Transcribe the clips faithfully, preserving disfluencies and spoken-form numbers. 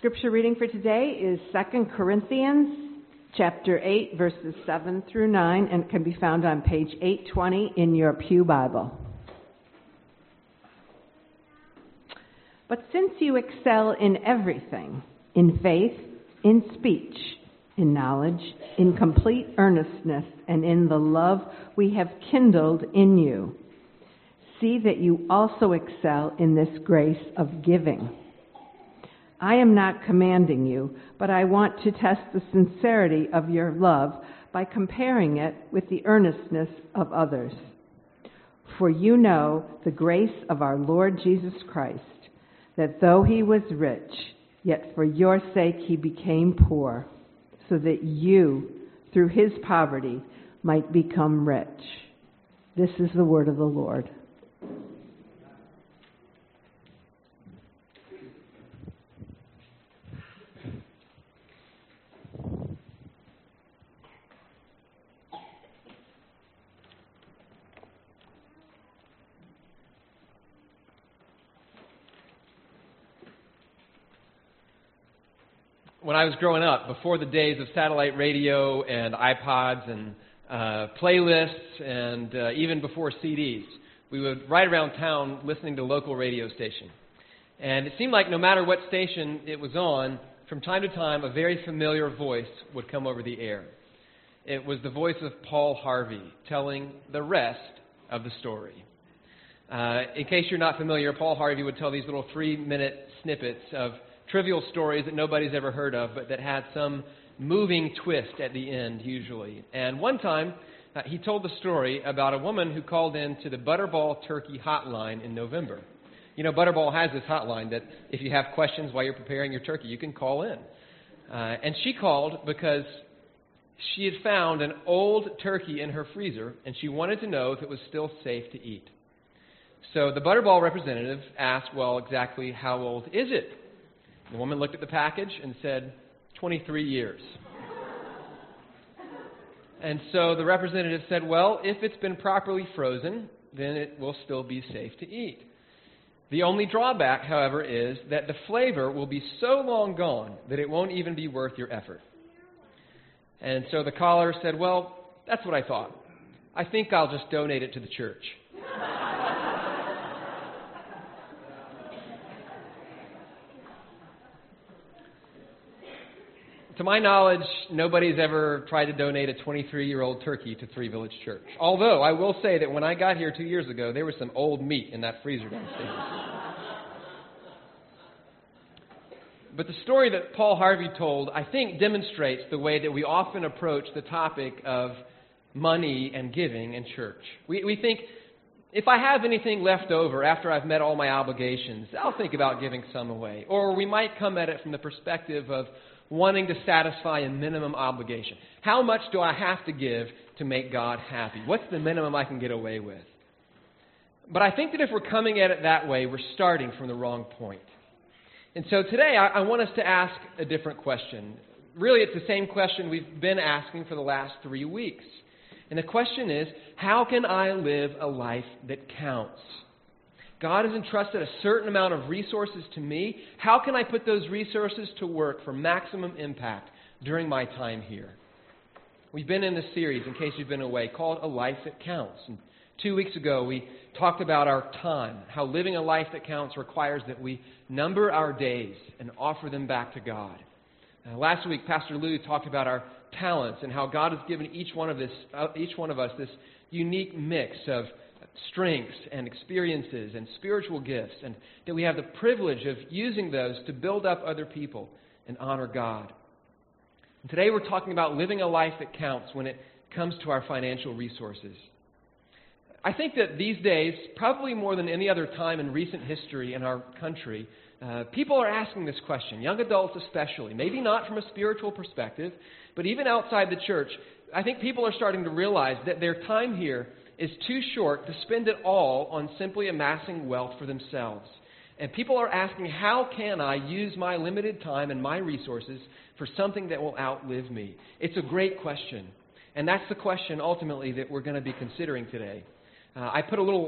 Scripture reading for today is Second Corinthians chapter eight, verses seven through nine, and it can be found on page eight twenty in your Pew Bible. But since you excel in everything, in faith, in speech, in knowledge, in complete earnestness, and in the love we have kindled in you, see that you also excel in this grace of giving. I am not commanding you, but I want to test the sincerity of your love by comparing it with the earnestness of others. For you know the grace of our Lord Jesus Christ, that though he was rich, yet for your sake he became poor, so that you, through his poverty, might become rich. This is the word of the Lord. When I was growing up, before the days of satellite radio and iPods and uh, playlists and uh, even before C Ds, we would ride around town listening to local radio station. And it seemed like no matter what station it was on, from time to time a very familiar voice would come over the air. It was the voice of Paul Harvey telling the rest of the story. Uh, in case you're not familiar, Paul Harvey would tell these little three-minute snippets of trivial stories that nobody's ever heard of, but that had some moving twist at the end, usually. And one time, uh, he told the story about a woman who called in to the Butterball Turkey hotline in November. You know, Butterball has this hotline that if you have questions while you're preparing your turkey, you can call in. Uh, and she called because she had found an old turkey in her freezer, and she wanted to know if it was still safe to eat. So the Butterball representative asked, well, exactly how old is it? The woman looked at the package and said, twenty-three years. And so the representative said, well, if it's been properly frozen, then it will still be safe to eat. The only drawback, however, is that the flavor will be so long gone that it won't even be worth your effort. And so the caller said, well, that's what I thought. I think I'll just donate it to the church. To my knowledge, nobody's ever tried to donate a twenty-three-year-old turkey to Three Village Church. Although, I will say that when I got here two years ago, there was some old meat in that freezer downstairs. But the story that Paul Harvey told, I think, demonstrates the way that we often approach the topic of money and giving in church. We, we think, if I have anything left over after I've met all my obligations, I'll think about giving some away. Or we might come at it from the perspective of wanting to satisfy a minimum obligation. How much do I have to give to make God happy? What's the minimum I can get away with? But I think that if we're coming at it that way, we're starting from the wrong point. And so today I, I want us to ask a different question. Really, it's the same question we've been asking for the last three weeks. And the question is, how can I live a life that counts? God has entrusted a certain amount of resources to me. How can I put those resources to work for maximum impact during my time here? We've been in this series, in case you've been away, called A Life That Counts. And two weeks ago, we talked about our time, how living a life that counts requires that we number our days and offer them back to God. Uh, last week, Pastor Lou talked about our talents and how God has given each one of this, uh, each one of us this unique mix of strengths and experiences and spiritual gifts, and that we have the privilege of using those to build up other people and honor God. And today we're talking about living a life that counts when it comes to our financial resources. I think that these days, probably more than any other time in recent history in our country, uh, people are asking this question, young adults especially, maybe not from a spiritual perspective, but even outside the church. I think people are starting to realize that their time here is too short to spend it all on simply amassing wealth for themselves. And people are asking, how can I use my limited time and my resources for something that will outlive me? It's a great question. And that's the question ultimately that we're going to be considering today. Uh, I put a little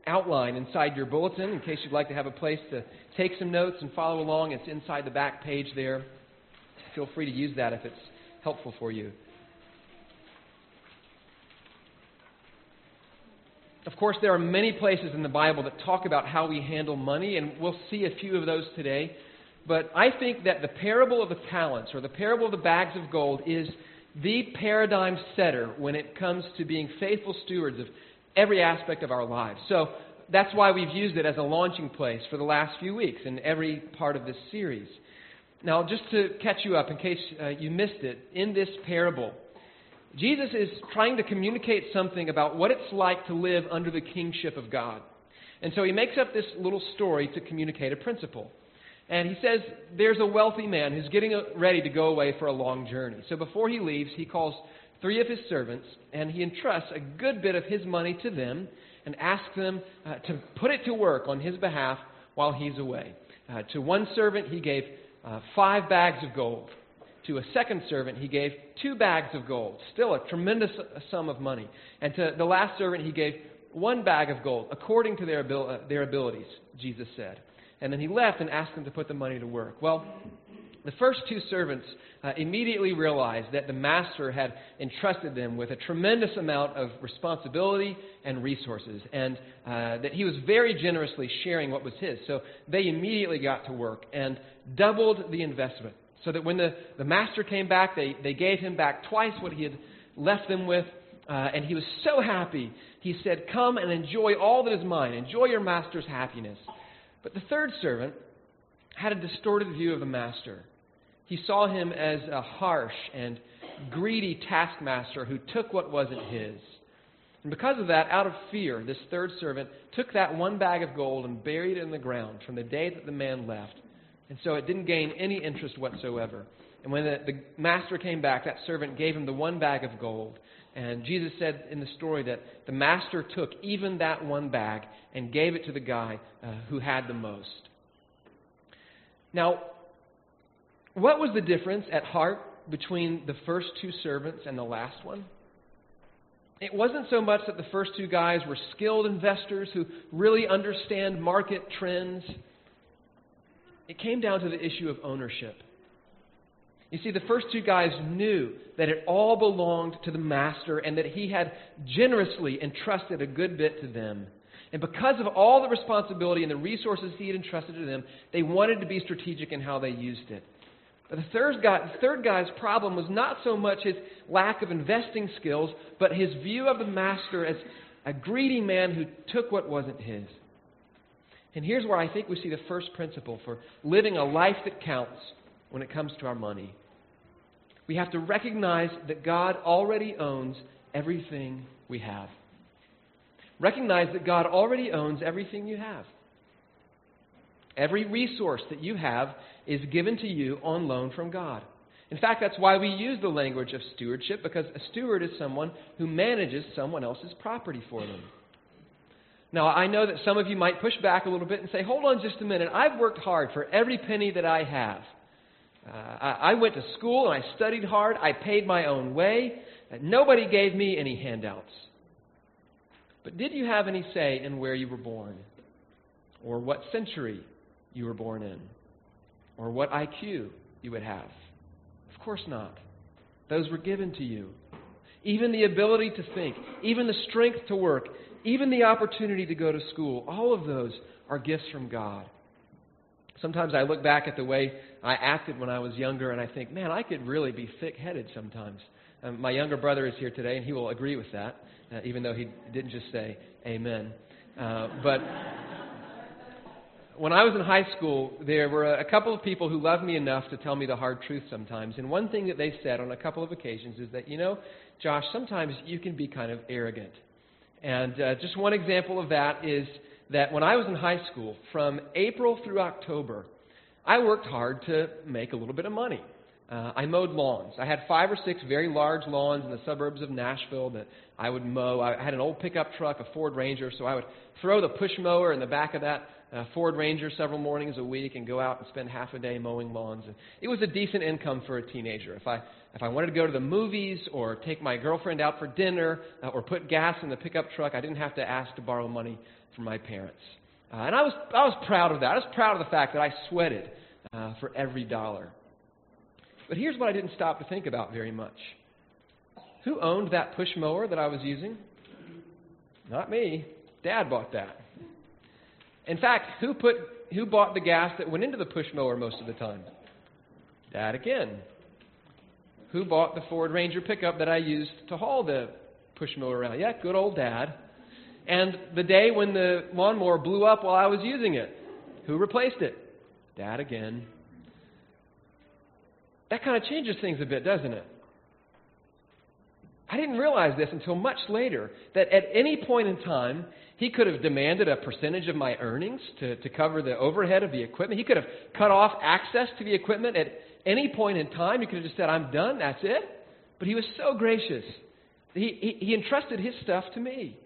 outline inside your bulletin in case you'd like to have a place to take some notes and follow along. It's inside the back page there. Feel free to use that if it's helpful for you. Of course, there are many places in the Bible that talk about how we handle money, and we'll see a few of those today. But I think that the parable of the talents, or the parable of the bags of gold, is the paradigm setter when it comes to being faithful stewards of every aspect of our lives. So that's why we've used it as a launching place for the last few weeks in every part of this series. Now, just to catch you up in case uh, you missed it, in this parable, Jesus is trying to communicate something about what it's like to live under the kingship of God. And so he makes up this little story to communicate a principle. And he says there's a wealthy man who's getting ready to go away for a long journey. So before he leaves, he calls three of his servants, and he entrusts a good bit of his money to them and asks them uh, to put it to work on his behalf while he's away. Uh, to one servant, he gave uh, five bags of gold. To a second servant, he gave two bags of gold, still a tremendous sum of money. And to the last servant, he gave one bag of gold, according to their, abil- uh, their abilities, Jesus said. And then he left and asked them to put the money to work. Well, the first two servants uh, immediately realized that the master had entrusted them with a tremendous amount of responsibility and resources, and uh, that he was very generously sharing what was his. So they immediately got to work and doubled the investment, so that when the, the master came back, they, they gave him back twice what he had left them with, uh, and he was so happy. He said, "Come and enjoy all that is mine. Enjoy your master's happiness." But the third servant had a distorted view of the master. He saw him as a harsh and greedy taskmaster who took what wasn't his. And because of that, out of fear, this third servant took that one bag of gold and buried it in the ground from the day that the man left. And so it didn't gain any interest whatsoever. And when the, the master came back, that servant gave him the one bag of gold. And Jesus said in the story that the master took even that one bag and gave it to the guy uh, who had the most. Now, what was the difference at heart between the first two servants and the last one? It wasn't so much that the first two guys were skilled investors who really understand market trends. It came down to the issue of ownership. You see, the first two guys knew that it all belonged to the master and that he had generously entrusted a good bit to them. And because of all the responsibility and the resources he had entrusted to them, they wanted to be strategic in how they used it. But the third, guy, the third guy's problem was not so much his lack of investing skills, but his view of the master as a greedy man who took what wasn't his. And here's where I think we see the first principle for living a life that counts when it comes to our money. We have to recognize that God already owns everything we have. Recognize that God already owns everything you have. Every resource that you have is given to you on loan from God. In fact, that's why we use the language of stewardship, because a steward is someone who manages someone else's property for them. Now, I know that some of you might push back a little bit and say, hold on just a minute. I've worked hard for every penny that I have. Uh, I, I went to school and I studied hard. I paid my own way. Uh, nobody gave me any handouts. But did you have any say in where you were born? Or what century you were born in? Or what I Q you would have? Of course not. Those were given to you. Even the ability to think, even the strength to work, even the opportunity to go to school, all of those are gifts from God. Sometimes I look back at the way I acted when I was younger and I think, man, I could really be thick-headed sometimes. Um, my younger brother is here today and he will agree with that, uh, even though he didn't just say amen. Uh, but when I was in high school, there were a couple of people who loved me enough to tell me the hard truth sometimes. And one thing that they said on a couple of occasions is that, you know, Josh, sometimes you can be kind of arrogant. And uh, just one example of that is that when I was in high school, from April through October, I worked hard to make a little bit of money. uh, I mowed lawns. I had five or six very large lawns in the suburbs of Nashville that I would mow. I had an old pickup truck, a Ford Ranger, so I would throw the push mower in the back of that uh, Ford Ranger several mornings a week and go out and spend half a day mowing lawns. And it was a decent income for a teenager. If I if I wanted to go to the movies or take my girlfriend out for dinner uh, or put gas in the pickup truck, I didn't have to ask to borrow money from my parents. Uh, and I was I was proud of that. I was proud of the fact that I sweated uh, for every dollar. But here's what I didn't stop to think about very much. Who owned that push mower that I was using? Not me. Dad bought that. In fact, who put who bought the gas that went into the push mower most of the time? Dad again. Who bought the Ford Ranger pickup that I used to haul the push mower around? Yeah, good old Dad. And the day when the lawnmower blew up while I was using it, who replaced it? Dad again. That kind of changes things a bit, doesn't it? I didn't realize this until much later, that at any point in time, he could have demanded a percentage of my earnings to, to cover the overhead of the equipment. He could have cut off access to the equipment at any point in time. He could have just said, I'm done, that's it. But he was so gracious. He, he, he entrusted his stuff to me.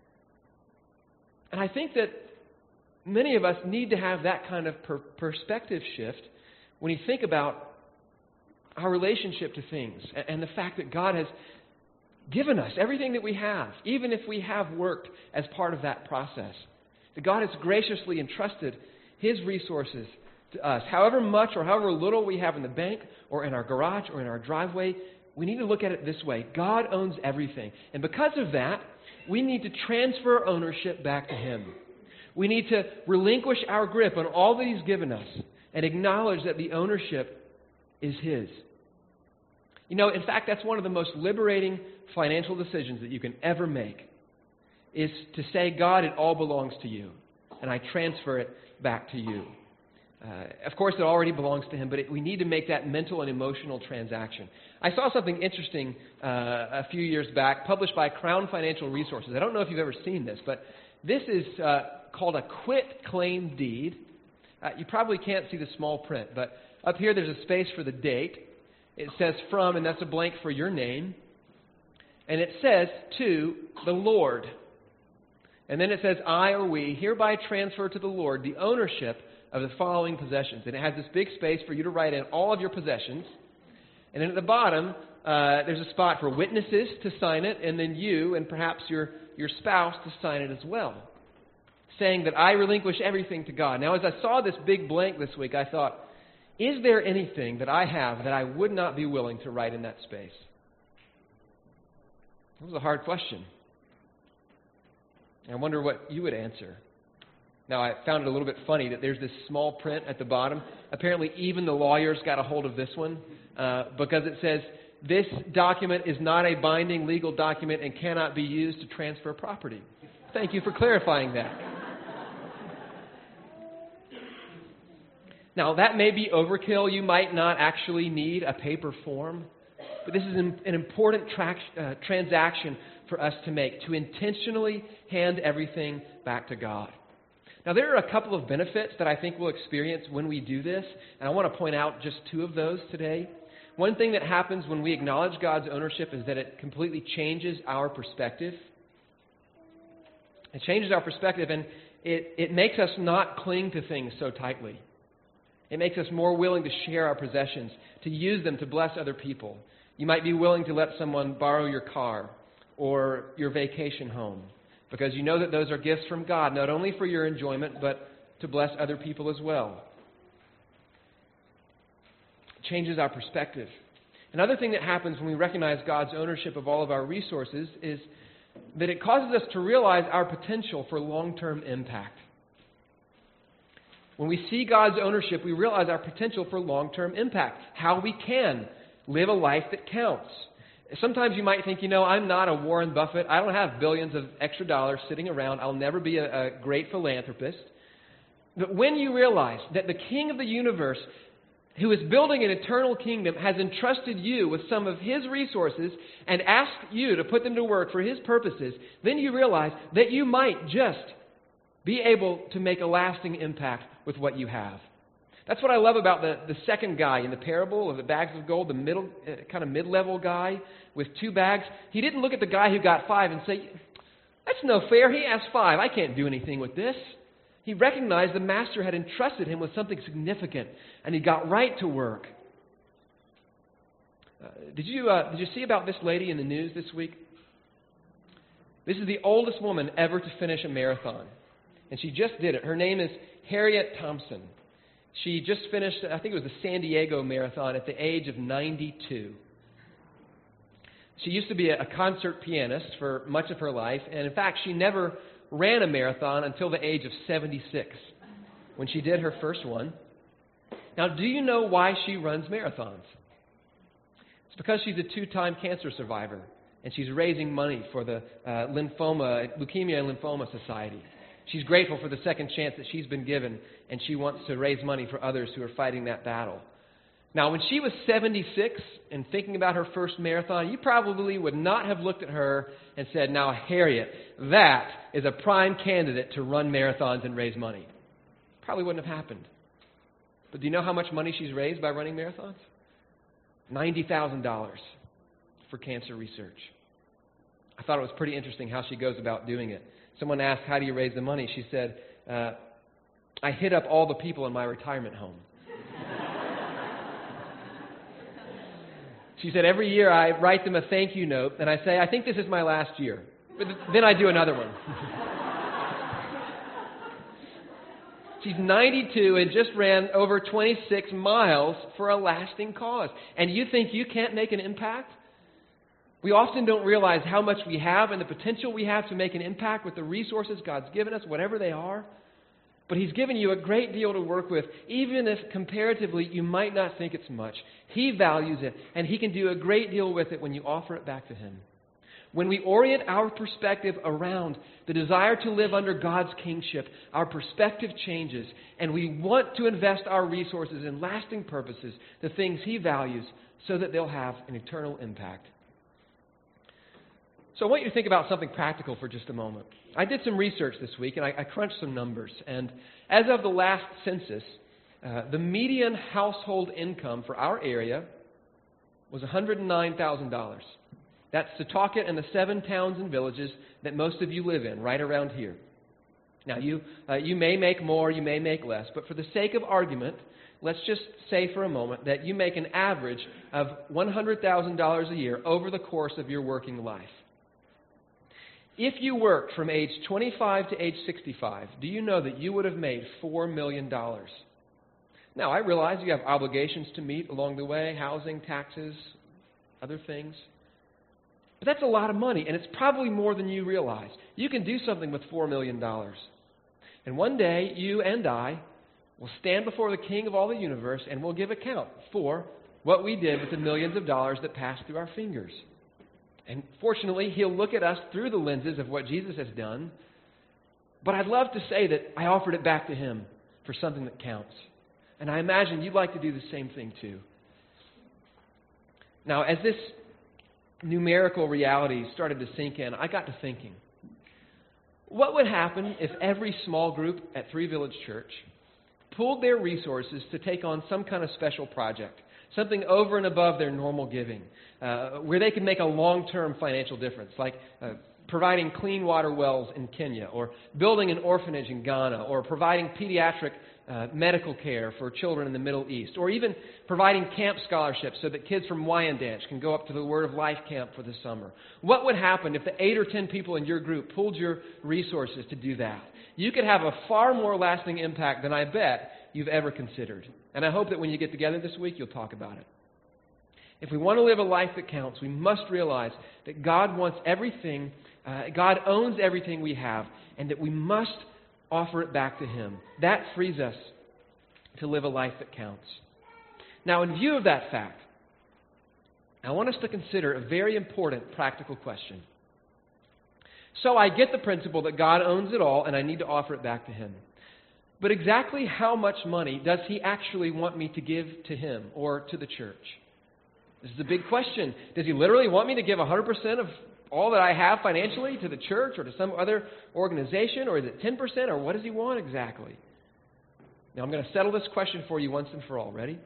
And I think that many of us need to have that kind of per- perspective shift when you think about our relationship to things and, and the fact that God has given us everything that we have, even if we have worked as part of that process. That God has graciously entrusted His resources to us. However much or however little we have in the bank or in our garage or in our driveway, we need to look at it this way. God owns everything. And because of that, we need to transfer ownership back to Him. We need to relinquish our grip on all that He's given us and acknowledge that the ownership is His. You know, in fact, that's one of the most liberating financial decisions that you can ever make, is to say, God, it all belongs to you, and I transfer it back to you. Uh, of course, it already belongs to Him, but it, we need to make that mental and emotional transaction. I saw something interesting uh, a few years back, published by Crown Financial Resources. I don't know if you've ever seen this, but this is uh, called a quit-claim deed. Uh, you probably can't see the small print, but up here there's a space for the date. It says from, and that's a blank for your name. And it says to the Lord. And then it says, I or we hereby transfer to the Lord the ownership of the following possessions. And it has this big space for you to write in all of your possessions. And then at the bottom, uh, there's a spot for witnesses to sign it, and then you and perhaps your, your spouse to sign it as well, saying that I relinquish everything to God. Now, as I saw this big blank this week, I thought, is there anything that I have that I would not be willing to write in that space? It was a hard question. I wonder what you would answer. Now, I found it a little bit funny that there's this small print at the bottom. Apparently, even the lawyers got a hold of this one uh, because it says, this document is not a binding legal document and cannot be used to transfer property. Thank you for clarifying that. Now, that may be overkill. You might not actually need a paper form. But this is an, an important tra- uh, transaction for us to make, to intentionally hand everything back to God. Now, there are a couple of benefits that I think we'll experience when we do this, and I want to point out just two of those today. One thing that happens when we acknowledge God's ownership is that it completely changes our perspective. It changes our perspective, and it, it makes us not cling to things so tightly. It makes us more willing to share our possessions, to use them to bless other people. You might be willing to let someone borrow your car or your vacation home because you know that those are gifts from God, not only for your enjoyment, but to bless other people as well. It changes our perspective. Another thing that happens when we recognize God's ownership of all of our resources is that it causes us to realize our potential for long-term impact. When we see God's ownership, we realize our potential for long-term impact, how we can live a life that counts. Sometimes you might think, you know, I'm not a Warren Buffett. I don't have billions of extra dollars sitting around. I'll never be a, a great philanthropist. But when you realize that the King of the universe, who is building an eternal kingdom, has entrusted you with some of His resources and asked you to put them to work for His purposes, then you realize that you might just be able to make a lasting impact with what you have. That's what I love about the, the second guy in the parable of the bags of gold, the middle, uh, kind of mid-level guy with two bags. He didn't look at the guy who got five and say, that's no fair. He asked five. I can't do anything with this. He recognized the master had entrusted him with something significant, and he got right to work. Uh, did you uh, did you see about this lady in the news this week? This is the oldest woman ever to finish a marathon, and she just did it. Her name is Harriet Thompson. She just finished, I think it was the San Diego Marathon at the age of ninety-two. She used to be a concert pianist for much of her life, and in fact, she never ran a marathon until the age of seventy-six, when she did her first one. Now, do you know why she runs marathons? It's because she's a two-time cancer survivor, and she's raising money for the uh, lymphoma, Leukemia and Lymphoma Society. She's grateful for the second chance that she's been given, and she wants to raise money for others who are fighting that battle. Now, when she was seventy-six and thinking about her first marathon, you probably would not have looked at her and said, now, Harriet, that is a prime candidate to run marathons and raise money. Probably wouldn't have happened. But do you know how much money she's raised by running marathons? ninety thousand dollars for cancer research. I thought it was pretty interesting how she goes about doing it. Someone asked, how do you raise the money? She said, uh, I hit up all the people in my retirement home. She said, every year I write them a thank you note, and I say, I think this is my last year. But then I do another one. She's ninety-two and just ran over twenty-six miles for a lasting cause. And you think you can't make an impact? We often don't realize how much we have and the potential we have to make an impact with the resources God's given us, whatever they are. But He's given you a great deal to work with, even if comparatively you might not think it's much. He values it, and He can do a great deal with it when you offer it back to Him. When we orient our perspective around the desire to live under God's kingship, our perspective changes, and we want to invest our resources in lasting purposes, the things He values, so that they'll have an eternal impact. So I want you to think about something practical for just a moment. I did some research this week, and I, I crunched some numbers. And as of the last census, uh, the median household income for our area was one hundred nine thousand dollars. That's Setauket and the seven towns and villages that most of you live in, right around here. Now, you uh, you may make more, you may make less, but for the sake of argument, let's just say for a moment that you make an average of one hundred thousand dollars a year over the course of your working life. If you worked from age twenty-five to age sixty-five, do you know that you would have made four million dollars? Now, I realize you have obligations to meet along the way, housing, taxes, other things. But that's a lot of money, and it's probably more than you realize. You can do something with four million dollars. And one day, you and I will stand before the King of all the universe, and we'll give account for what we did with the millions of dollars that passed through our fingers. And fortunately, He'll look at us through the lenses of what Jesus has done. But I'd love to say that I offered it back to Him for something that counts. And I imagine you'd like to do the same thing too. Now, as this numerical reality started to sink in, I got to thinking, what would happen if every small group at Three Village Church pooled their resources to take on some kind of special project, something over and above their normal giving, uh, where they can make a long-term financial difference, like uh, providing clean water wells in Kenya, or building an orphanage in Ghana, or providing pediatric uh, medical care for children in the Middle East, or even providing camp scholarships so that kids from Wyandanch can go up to the Word of Life camp for the summer. What would happen if the eight or ten people in your group pooled your resources to do that? You could have a far more lasting impact than I bet you've ever considered. And I hope that when you get together this week, you'll talk about it. If we want to live a life that counts, we must realize that God wants everything, uh, God owns everything we have, and that we must offer it back to Him. That frees us to live a life that counts. Now, in view of that fact, I want us to consider a very important practical question. So I get the principle that God owns it all, and I need to offer it back to Him. But exactly how much money does He actually want me to give to Him or to the church? This is a big question. Does He literally want me to give one hundred percent of all that I have financially to the church or to some other organization? Or is it ten percent? Or what does He want exactly? Now, I'm going to settle this question for you once and for all. Ready?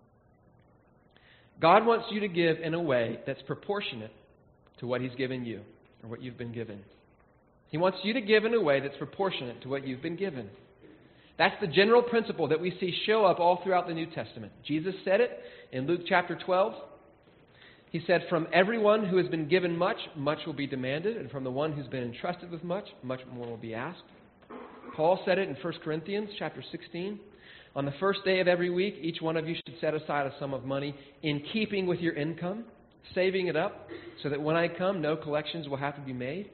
God wants you to give in a way that's proportionate to what He's given you, or what you've been given. He wants you to give in a way that's proportionate to what you've been given. That's the general principle that we see show up all throughout the New Testament. Jesus said it in Luke chapter twelve. He said, "From everyone who has been given much, much will be demanded, and from the one who's been entrusted with much, much more will be asked." Paul said it in First Corinthians chapter sixteen. "On the first day of every week, each one of you should set aside a sum of money in keeping with your income, saving it up, so that when I come, no collections will have to be made."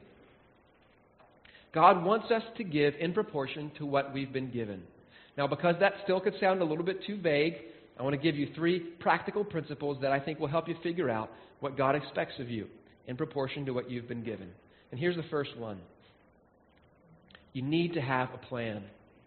God wants us to give in proportion to what we've been given. Now, because that still could sound a little bit too vague, I want to give you three practical principles that I think will help you figure out what God expects of you in proportion to what you've been given. And here's the first one. You need to have a plan.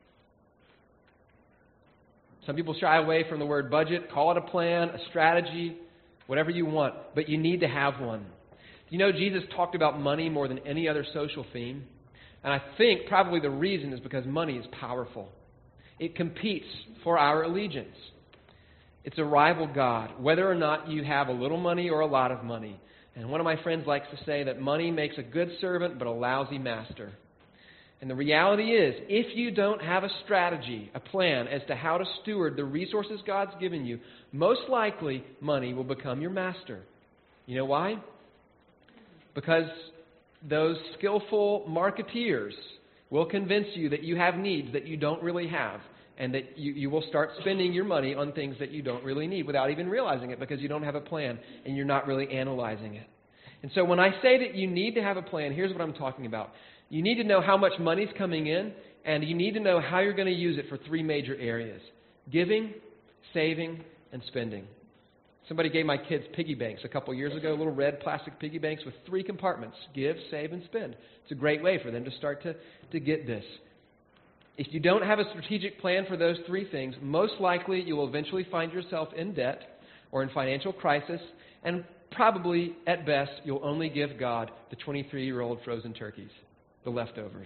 Some people shy away from the word budget. Call it a plan, a strategy, whatever you want. But you need to have one. You know, Jesus talked about money more than any other social theme. And I think probably the reason is because money is powerful. It competes for our allegiance. It's a rival god, whether or not you have a little money or a lot of money. And one of my friends likes to say that money makes a good servant but a lousy master. And the reality is, if you don't have a strategy, a plan as to how to steward the resources God's given you, most likely money will become your master. You know why? Because those skillful marketeers will convince you that you have needs that you don't really have, and that you, you will start spending your money on things that you don't really need without even realizing it, because you don't have a plan and you're not really analyzing it. And so when I say that you need to have a plan, here's what I'm talking about. You need to know how much money's coming in, and you need to know how you're going to use it for three major areas: giving, saving, and spending. Somebody gave my kids piggy banks a couple years ago, little red plastic piggy banks with three compartments: give, save, and spend. It's a great way for them to start to, to get this. If you don't have a strategic plan for those three things, most likely you will eventually find yourself in debt or in financial crisis, and probably, at best, you'll only give God the twenty-three-year-old frozen turkeys, the leftovers.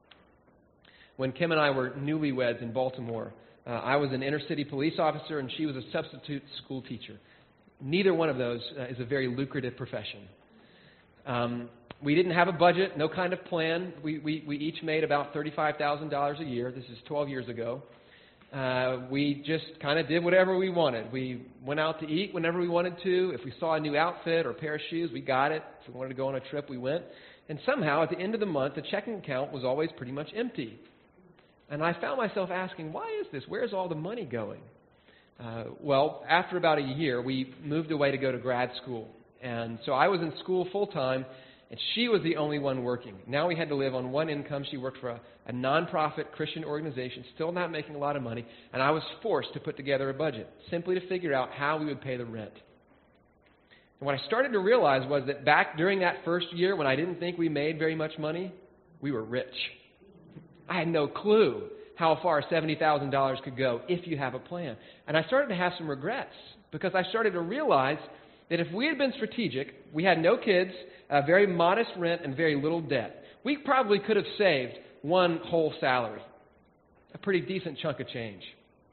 When Kim and I were newlyweds in Baltimore, uh, I was an inner-city police officer and she was a substitute school teacher. Neither one of those uh, is a very lucrative profession. Um, we didn't have a budget, no kind of plan. We, we, we each made about thirty-five thousand dollars a year. This is twelve years ago. Uh, we just kind of did whatever we wanted. We went out to eat whenever we wanted to. If we saw a new outfit or a pair of shoes, we got it. If we wanted to go on a trip, we went. And somehow, at the end of the month, the checking account was always pretty much empty. And I found myself asking, why is this? Where's all the money going? Uh, well, after about a year, we moved away to go to grad school. And so I was in school full-time, and she was the only one working. Now we had to live on one income. She worked for a, a non-profit Christian organization, still not making a lot of money, and I was forced to put together a budget, simply to figure out how we would pay the rent. And what I started to realize was that back during that first year, when I didn't think we made very much money, we were rich. I had no clue how far seventy thousand dollars could go if you have a plan. And I started to have some regrets, because I started to realize that if we had been strategic, we had no kids, a very modest rent, and very little debt, we probably could have saved one whole salary, a pretty decent chunk of change.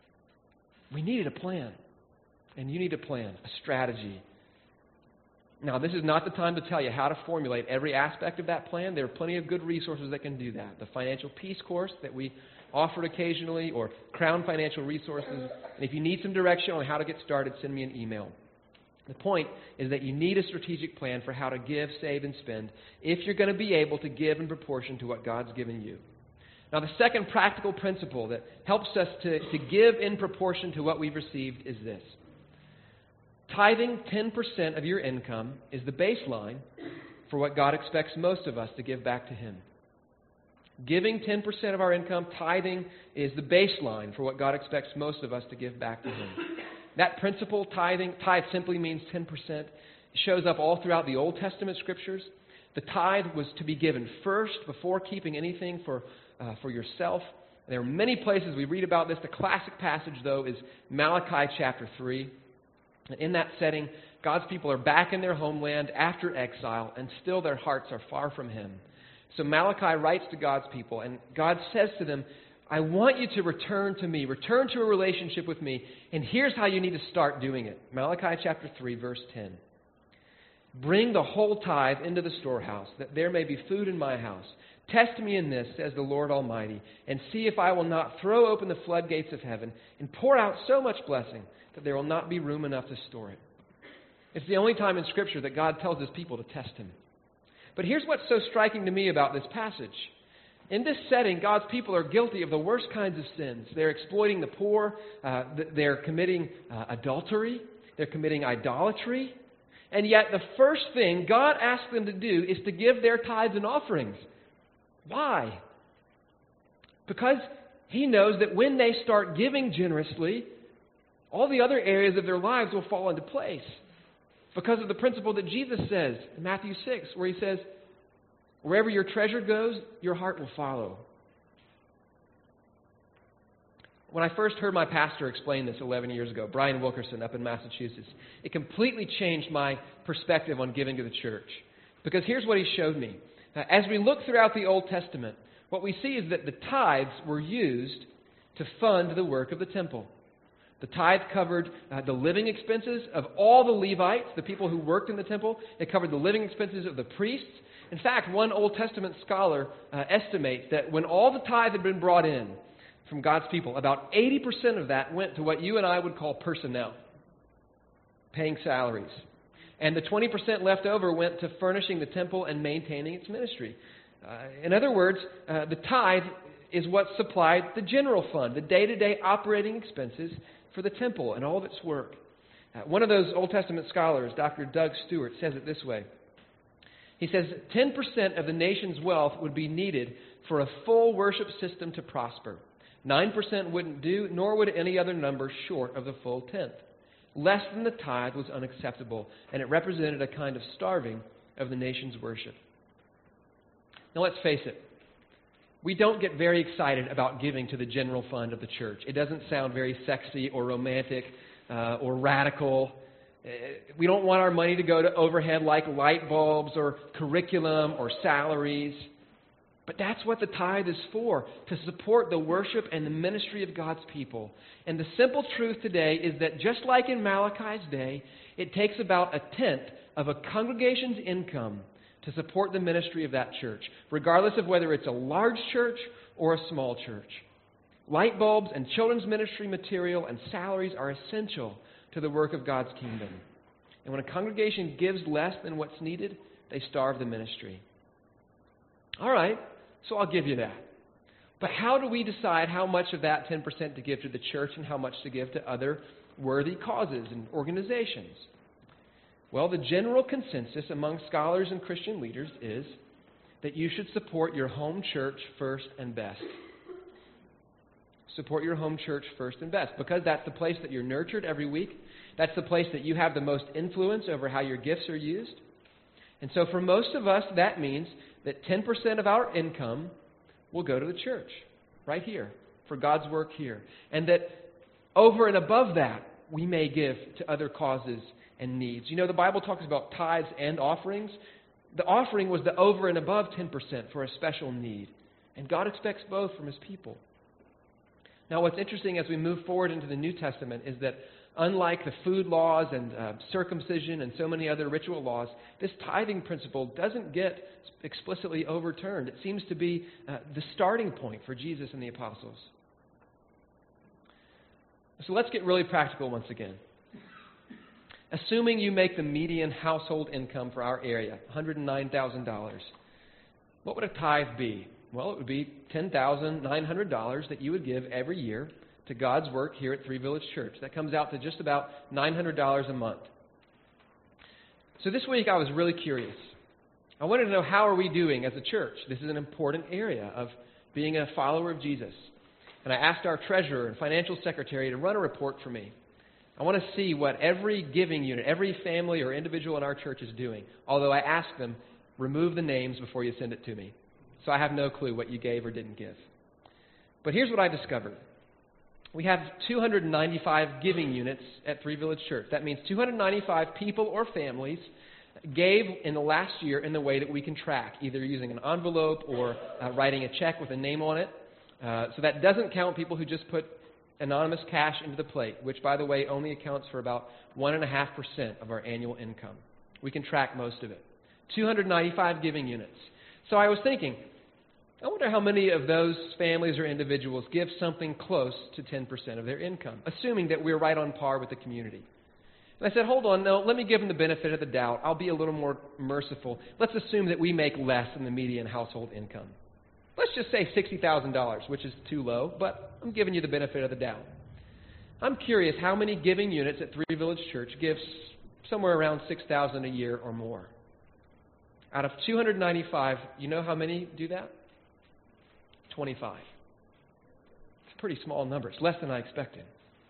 We needed a plan, and you need a plan, a strategy. Now, this is not the time to tell you how to formulate every aspect of that plan. There are plenty of good resources that can do that. The Financial Peace course that we offered occasionally, or Crown Financial Resources. And if you need some direction on how to get started, send me an email. The point is that you need a strategic plan for how to give, save, and spend if you're going to be able to give in proportion to what God's given you. Now, the second practical principle that helps us to, to give in proportion to what we've received is this. Tithing ten percent of your income is the baseline for what God expects most of us to give back to Him. Giving ten percent of our income, tithing, is the baseline for what God expects most of us to give back to Him. That principle, tithing, tithe simply means ten percent. It shows up all throughout the Old Testament scriptures. The tithe was to be given first before keeping anything for, uh, for yourself. There are many places we read about this. The classic passage, though, is Malachi chapter three. And in that setting, God's people are back in their homeland after exile, and still their hearts are far from Him. So Malachi writes to God's people, and God says to them, I want you to return to me, return to a relationship with me, and here's how you need to start doing it. Malachi chapter three, verse ten. Bring the whole tithe into the storehouse, that there may be food in my house. Test me in this, says the Lord Almighty, and see if I will not throw open the floodgates of heaven and pour out so much blessing that there will not be room enough to store it. It's the only time in Scripture that God tells His people to test Him. But here's what's so striking to me about this passage. In this setting, God's people are guilty of the worst kinds of sins. They're exploiting the poor. Uh, they're committing uh, adultery. They're committing idolatry. And yet the first thing God asks them to do is to give their tithes and offerings. Why? Because He knows that when they start giving generously, all the other areas of their lives will fall into place. Because of the principle that Jesus says in Matthew six, where He says, wherever your treasure goes, your heart will follow. When I first heard my pastor explain this eleven years ago, Brian Wilkerson up in Massachusetts, it completely changed my perspective on giving to the church. Because here's what he showed me. As we look throughout the Old Testament, what we see is that the tithes were used to fund the work of the temple. The tithe covered uh, the living expenses of all the Levites, the people who worked in the temple. It covered the living expenses of the priests. In fact, one Old Testament scholar uh, estimates that when all the tithe had been brought in from God's people, about eighty percent of that went to what you and I would call personnel, paying salaries. And the twenty percent left over went to furnishing the temple and maintaining its ministry. Uh, in other words, uh, the tithe is what supplied the general fund, the day-to-day operating expenses for the temple and all of its work. Uh, one of those Old Testament scholars, Doctor Doug Stewart, says it this way. He says ten percent of the nation's wealth would be needed for a full worship system to prosper. nine percent wouldn't do, nor would any other number short of the full tenth. Less than the tithe was unacceptable, and it represented a kind of starving of the nation's worship. Now let's face it. We don't get very excited about giving to the general fund of the church. It doesn't sound very sexy or romantic uh, or radical. We don't want our money to go to overhead like light bulbs or curriculum or salaries. But that's what the tithe is for, to support the worship and the ministry of God's people. And the simple truth today is that just like in Malachi's day, it takes about a tenth of a congregation's income to support the ministry of that church, regardless of whether it's a large church or a small church. Light bulbs and children's ministry material and salaries are essential to the work of God's kingdom. And when a congregation gives less than what's needed, they starve the ministry. All right, so I'll give you that. But how do we decide how much of that ten percent to give to the church and how much to give to other worthy causes and organizations? Well, the general consensus among scholars and Christian leaders is that you should support your home church first and best. Support your home church first and best, because that's the place that you're nurtured every week. That's the place that you have the most influence over how your gifts are used. And so for most of us, that means that ten percent of our income will go to the church, right here, for God's work here. And that over and above that, we may give to other causes and needs. You know, the Bible talks about tithes and offerings. The offering was the over and above ten percent for a special need. And God expects both from His people. Now, what's interesting as we move forward into the New Testament is that unlike the food laws and uh, circumcision and so many other ritual laws, this tithing principle doesn't get explicitly overturned. It seems to be uh, the starting point for Jesus and the apostles. So let's get really practical once again. Assuming you make the median household income for our area, one hundred nine thousand dollars, what would a tithe be? Well, it would be ten thousand nine hundred dollars that you would give every year to God's work here at Three Village Church. That comes out to just about nine hundred dollars a month. So this week I was really curious. I wanted to know, how are we doing as a church? This is an important area of being a follower of Jesus. And I asked our treasurer and financial secretary to run a report for me. I want to see what every giving unit, every family or individual in our church is doing. Although I asked them, remove the names before you send it to me. So I have no clue what you gave or didn't give. But here's what I discovered. We have two hundred ninety-five giving units at Three Village Church. That means two hundred ninety-five people or families gave in the last year in the way that we can track, either using an envelope or uh, writing a check with a name on it, Uh, so that doesn't count people who just put anonymous cash into the plate, which, by the way, only accounts for about one point five percent of our annual income. We can track most of it. two hundred ninety-five giving units. So I was thinking, I wonder how many of those families or individuals give something close to ten percent of their income, assuming that we're right on par with the community. And I said, hold on, no, let me give them the benefit of the doubt. I'll be a little more merciful. Let's assume that we make less than the median household income. Let's just say sixty thousand dollars, which is too low, but I'm giving you the benefit of the doubt. I'm curious how many giving units at Three Village Church gives somewhere around six thousand dollars a year or more. Out of two hundred ninety-five, you know how many do that? twenty-five. It's a pretty small number. It's less than I expected.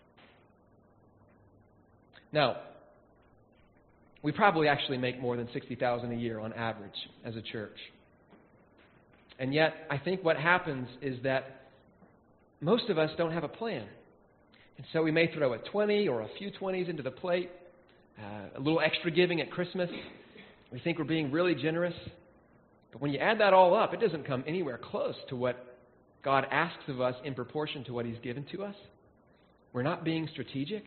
Now, we probably actually make more than sixty thousand dollars a year on average as a church. And yet, I think what happens is that most of us don't have a plan. And so we may throw a twenty or a few twenties into the plate, uh, a little extra giving at Christmas. We think we're being really generous. But when you add that all up, it doesn't come anywhere close to what God asks of us in proportion to what He's given to us. We're not being strategic.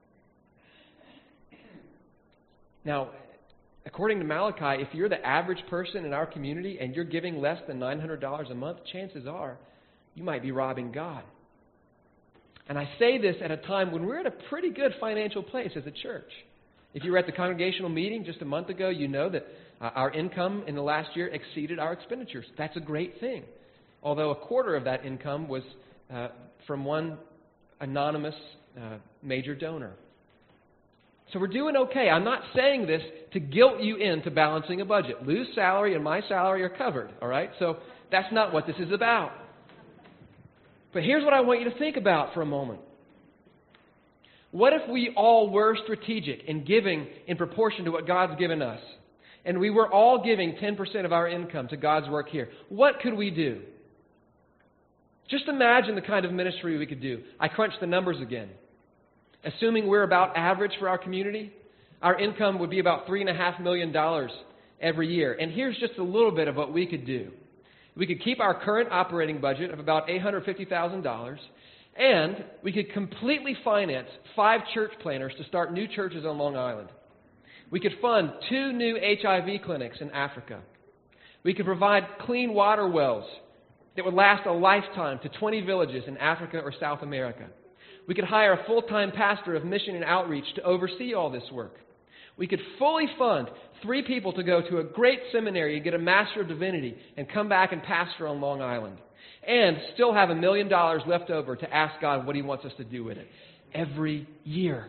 Now, according to Malachi, if you're the average person in our community and you're giving less than nine hundred dollars a month, chances are you might be robbing God. And I say this at a time when we're at a pretty good financial place as a church. If you were at the congregational meeting just a month ago, you know that uh, our income in the last year exceeded our expenditures. That's a great thing. Although a quarter of that income was uh, from one anonymous uh, major donor. So we're doing okay. I'm not saying this to guilt you into balancing a budget. Lou's salary and my salary are covered, all right? So that's not what this is about. But here's what I want you to think about for a moment. What if we all were strategic in giving in proportion to what God's given us? And we were all giving ten percent of our income to God's work here. What could we do? Just imagine the kind of ministry we could do. I crunched the numbers again. Assuming we're about average for our community, our income would be about three point five million dollars every year. And here's just a little bit of what we could do. We could keep our current operating budget of about eight hundred fifty thousand dollars, and we could completely finance five church planners to start new churches on Long Island. We could fund two new H I V clinics in Africa. We could provide clean water wells that would last a lifetime to twenty villages in Africa or South America. We could hire a full-time pastor of mission and outreach to oversee all this work. We could fully fund three people to go to a great seminary and get a Master of Divinity and come back and pastor on Long Island. And still have a million dollars left over to ask God what He wants us to do with it every year.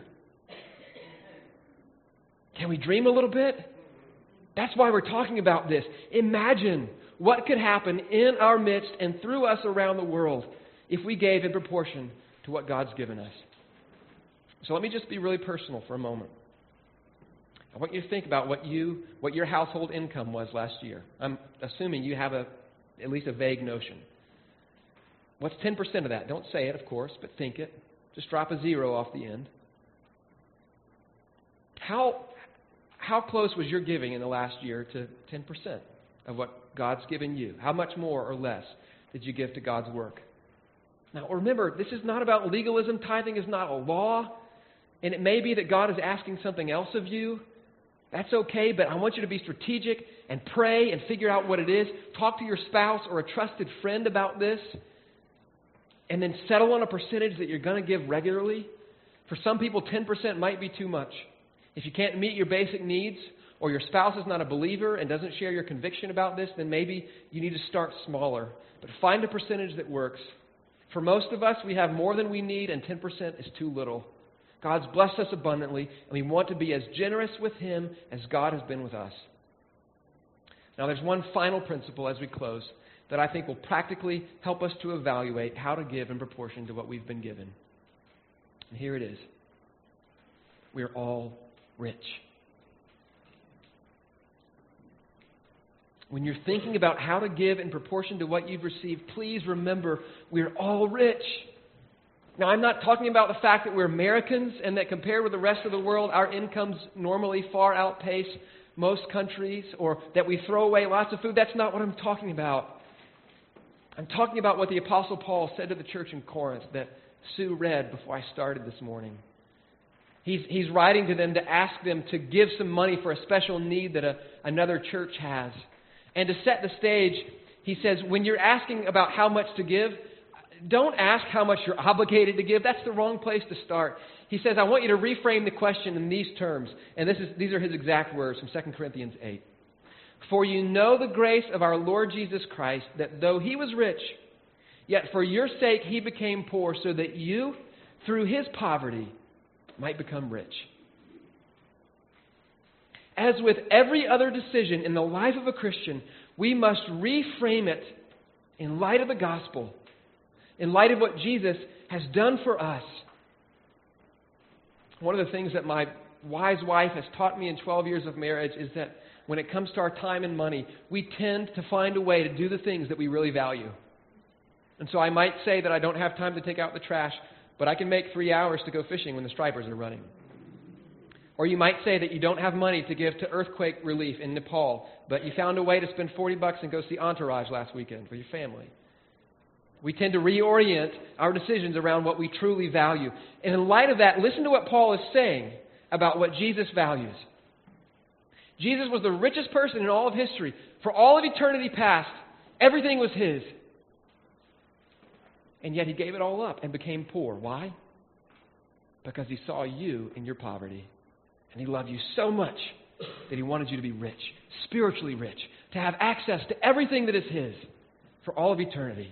Can we dream a little bit? That's why we're talking about this. Imagine what could happen in our midst and through us around the world if we gave in proportion to what God's given us. So let me just be really personal for a moment. I want you to think about what you, what your household income was last year. I'm assuming you have a, at least a vague notion. What's ten percent of that? Don't say it, of course, but think it. Just drop a zero off the end. How, how close was your giving in the last year to ten percent of what God's given you? How much more or less did you give to God's work? Now, remember, this is not about legalism. Tithing is not a law. And it may be that God is asking something else of you. That's okay, but I want you to be strategic and pray and figure out what it is. Talk to your spouse or a trusted friend about this. And then settle on a percentage that you're going to give regularly. For some people, ten percent might be too much. If you can't meet your basic needs, or your spouse is not a believer and doesn't share your conviction about this, then maybe you need to start smaller. But find a percentage that works. For most of us, we have more than we need, and ten percent is too little. God's blessed us abundantly, and we want to be as generous with Him as God has been with us. Now, there's one final principle as we close that I think will practically help us to evaluate how to give in proportion to what we've been given. And here it is. We're all rich. When you're thinking about how to give in proportion to what you've received, please remember we're all rich. Now, I'm not talking about the fact that we're Americans and that compared with the rest of the world, our incomes normally far outpace most countries, or that we throw away lots of food. That's not what I'm talking about. I'm talking about what the Apostle Paul said to the church in Corinth that Sue read before I started this morning. He's, he's writing to them to ask them to give some money for a special need that a, another church has. And to set the stage, he says, when you're asking about how much to give, don't ask how much you're obligated to give. That's the wrong place to start. He says, I want you to reframe the question in these terms. And this is, these are his exact words from Second Corinthians eight. For you know the grace of our Lord Jesus Christ, that though he was rich, yet for your sake he became poor, so that you, through his poverty, might become rich. As with every other decision in the life of a Christian, we must reframe it in light of the gospel, in light of what Jesus has done for us. One of the things that my wise wife has taught me in twelve years of marriage is that when it comes to our time and money, we tend to find a way to do the things that we really value. And so I might say that I don't have time to take out the trash, but I can make three hours to go fishing when the stripers are running. Or you might say that you don't have money to give to earthquake relief in Nepal, but you found a way to spend forty bucks and go see Entourage last weekend for your family. We tend to reorient our decisions around what we truly value. And in light of that, listen to what Paul is saying about what Jesus values. Jesus was the richest person in all of history. For all of eternity past, everything was his. And yet he gave it all up and became poor. Why? Because he saw you in your poverty. And he loved you so much that he wanted you to be rich, spiritually rich, to have access to everything that is his for all of eternity.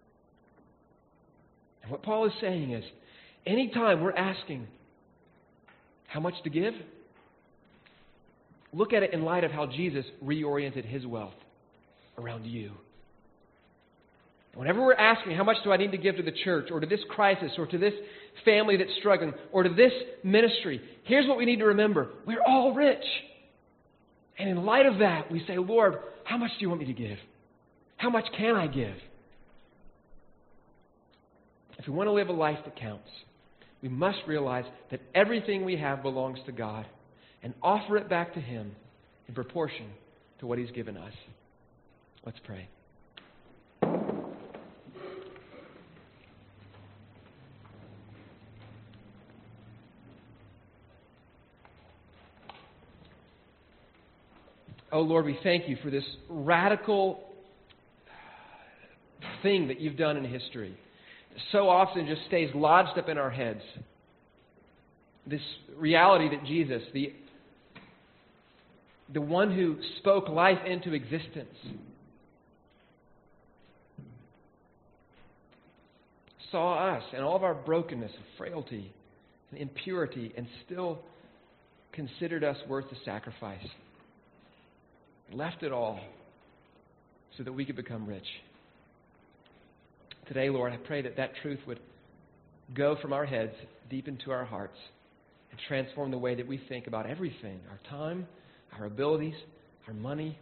And what Paul is saying is, anytime we're asking how much to give, look at it in light of how Jesus reoriented his wealth around you. Whenever we're asking, how much do I need to give to the church, or to this crisis, or to this family that's struggling, or to this ministry, here's what we need to remember. We're all rich. And in light of that, we say, Lord, how much do you want me to give? How much can I give? If we want to live a life that counts, we must realize that everything we have belongs to God and offer it back to him in proportion to what he's given us. Let's pray. Oh, Lord, we thank you for this radical thing that you've done in history. So often just stays lodged up in our heads. This reality that Jesus, the, the one who spoke life into existence, saw us and all of our brokenness and frailty and impurity and still considered us worth the sacrifice. Left it all so that we could become rich. Today, Lord, I pray that that truth would go from our heads deep into our hearts and transform the way that we think about everything, our time, our abilities, our money.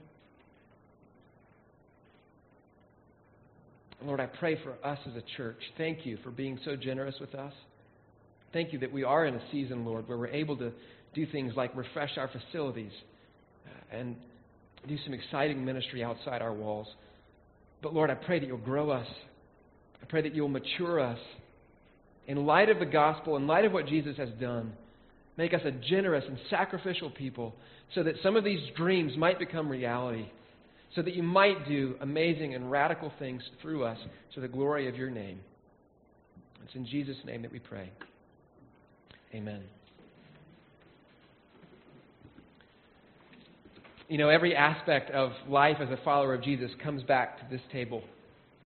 Lord, I pray for us as a church. Thank you for being so generous with us. Thank you that we are in a season, Lord, where we're able to do things like refresh our facilities and do some exciting ministry outside our walls. But Lord, I pray that you'll grow us. I pray that you'll mature us. In light of the gospel, in light of what Jesus has done, make us a generous and sacrificial people so that some of these dreams might become reality, so that you might do amazing and radical things through us to the glory of your name. It's in Jesus' name that we pray. Amen. You know, every aspect of life as a follower of Jesus comes back to this table.